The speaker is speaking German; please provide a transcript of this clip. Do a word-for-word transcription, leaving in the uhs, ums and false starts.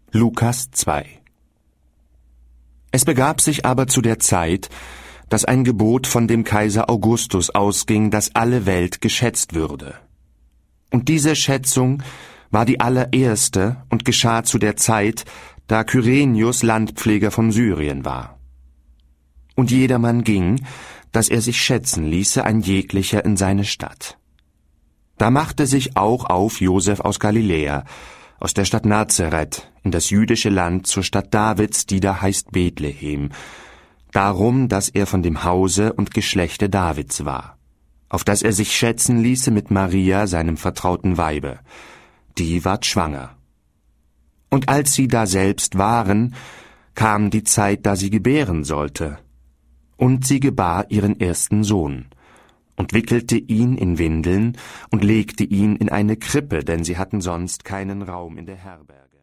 Lukas zwei. Es begab sich aber zu der Zeit, dass ein Gebot von dem Kaiser Augustus ausging, dass alle Welt geschätzt würde. Und diese Schätzung war die allererste und geschah zu der Zeit, da Kyrenius Landpfleger von Syrien war. Und jedermann ging, dass er sich schätzen ließe, ein jeglicher in seine Stadt. Da machte sich auch auf Josef aus Galiläa, aus der Stadt Nazareth, in das jüdische Land zur Stadt Davids, die da heißt Bethlehem, darum, dass er von dem Hause und Geschlechte Davids war, auf dass er sich schätzen ließe mit Maria, seinem vertrauten Weibe. Die ward schwanger. Und als sie daselbst waren, kam die Zeit, da sie gebären sollte. Und sie gebar ihren ersten Sohn und wickelte ihn in Windeln und legte ihn in eine Krippe, denn sie hatten sonst keinen Raum in der Herberge.